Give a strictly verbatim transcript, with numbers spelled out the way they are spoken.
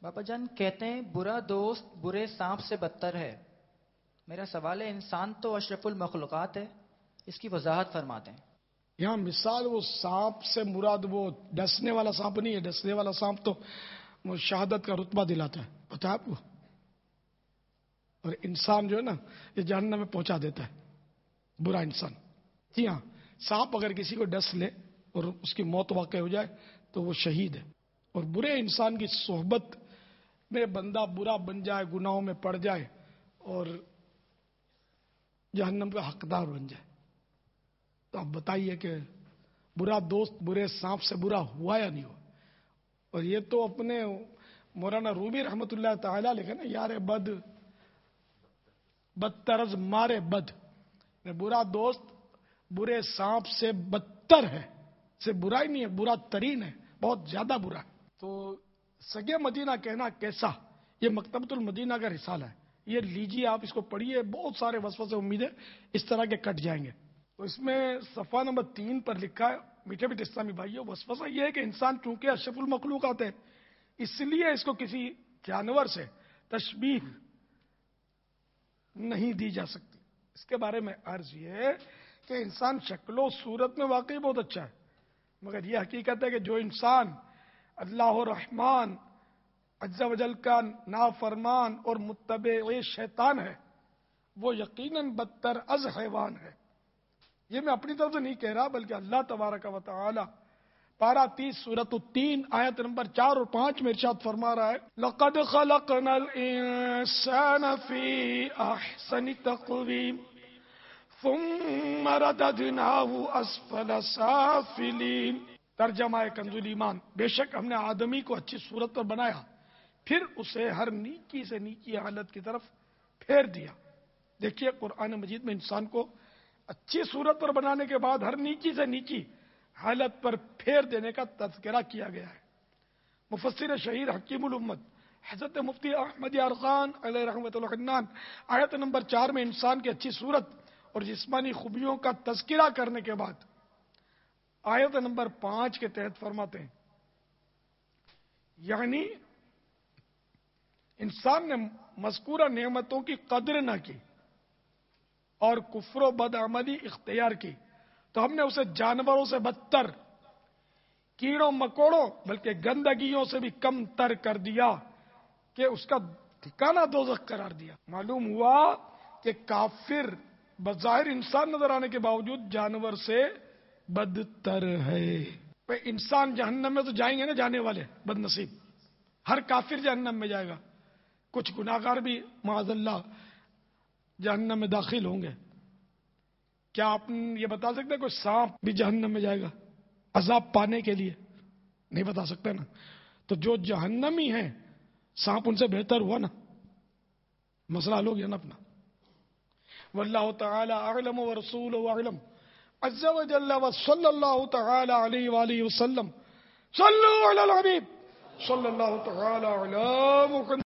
بابا جان کہتے ہیں برا دوست برے سانپ سے بدتر ہے. میرا سوال ہے انسان تو اشرف المخلوقات ہے، اس کی وضاحت فرما دیں. یہاں مثال وہ سانپ سے مراد وہ ڈسنے والا سانپ نہیں ہے. ڈسنے والا سانپ تو وہ شہادت کا رتبہ دلاتا ہے، پتہ ہے آپ کو. اور انسان جو ہے نا یہ جہنم میں پہنچا دیتا ہے، برا انسان. جی ہاں، سانپ اگر کسی کو ڈس لے اور اس کی موت واقع ہو جائے تو وہ شہید ہے. اور برے انسان کی صحبت میں بندہ برا بن جائے، گناہوں میں پڑ جائے اور جہنم کا حقدار بن جائے. تو آپ بتائیے کہ برا دوست برے سانپ سے برا ہوا یا نہیں ہوا؟ اور یہ تو اپنے مولانا رومی رحمت اللہ تعالی لکھے نا، یار بد بدترز مارے بد. برا دوست برے سانپ سے بدتر ہے، سے برا ہی نہیں ہے، برا ترین ہے، بہت زیادہ برا ہے. تو سگے مدینہ کہنا کیسا، یہ مکتبۃ المدینہ کا رسالہ ہے، یہ لیجیے آپ، اس کو پڑھیے. بہت سارے وسوسے امید ہے اس طرح کے کٹ جائیں گے. تو اس میں صفحہ نمبر تین پر لکھا ہے، میٹھے میٹھے اسلامی بھائیوں، وسوسہ یہ ہے کہ انسان چونکہ اشرف المخلوقات ہے، اس لیے اس کو کسی جانور سے تشبیہ نہیں دی جا سکتی. اس کے بارے میں عرض یہ ہے کہ انسان شکل و صورت میں واقعی بہت اچھا ہے، مگر یہ حقیقت ہے کہ جو انسان اللہ الرحمن عز و جل کا نافرمان اور متبع شیطان ہے، وہ یقیناً بدتر از حیوان ہے. یہ میں اپنی طرف سے نہیں کہہ رہا، بلکہ اللہ تبارک و تعالی پارہ تیس سورۃ التین آیت نمبر چار اور پانچ میں ارشاد فرما رہا ہے، لقد خلقنا الانسان فی احسن تقویم ثم رددناه اسفل سافلین. ترجمہ کنز ایمان، بے شک ہم نے آدمی کو اچھی صورت پر بنایا، پھر اسے ہر نیکی سے نیکی حالت کی طرف پھیر دیا. دیکھیے قرآن مجید میں انسان کو اچھی صورت پر بنانے کے بعد ہر نیکی سے نیکی حالت پر پھیر دینے کا تذکرہ کیا گیا ہے. مفسر شہیر حکیم الامت حضرت مفتی احمد یار خان علیہ رحمۃ الحنان آیت نمبر چار میں انسان کی اچھی صورت اور جسمانی خوبیوں کا تذکرہ کرنے کے بعد آیت نمبر پانچ کے تحت فرماتے ہیں، یعنی انسان نے مذکورہ نعمتوں کی قدر نہ کی اور کفر و بدعملی اختیار کی تو ہم نے اسے جانوروں سے بدتر، کیڑوں مکوڑوں بلکہ گندگیوں سے بھی کم تر کر دیا کہ اس کا ٹھکانہ دوزخ قرار دیا. معلوم ہوا کہ کافر بظاہر انسان نظر آنے کے باوجود جانور سے بدتر ہے. انسان جہنم میں تو جائیں گے نا جانے والے بد نصیب، ہر کافر جہنم میں جائے گا. کچھ گناہگار بھی معاذ اللہ جہنم میں داخل ہوں گے. کیا آپ یہ بتا سکتے کوئی سانپ بھی جہنم میں جائے گا عذاب پانے کے لیے؟ نہیں بتا سکتے نا. تو جو جہنمی ہیں سانپ ان سے بہتر ہوا نا، مسئلہ حل ہو گیا نا اپنا. واللہ تعالی اعلم ورسولہ اعلم عز و جل وصلی اللہ تعالی علیہ وآلہ وسلم. صلوا علی الحبیب صلی اللہ تعالی علی محمد.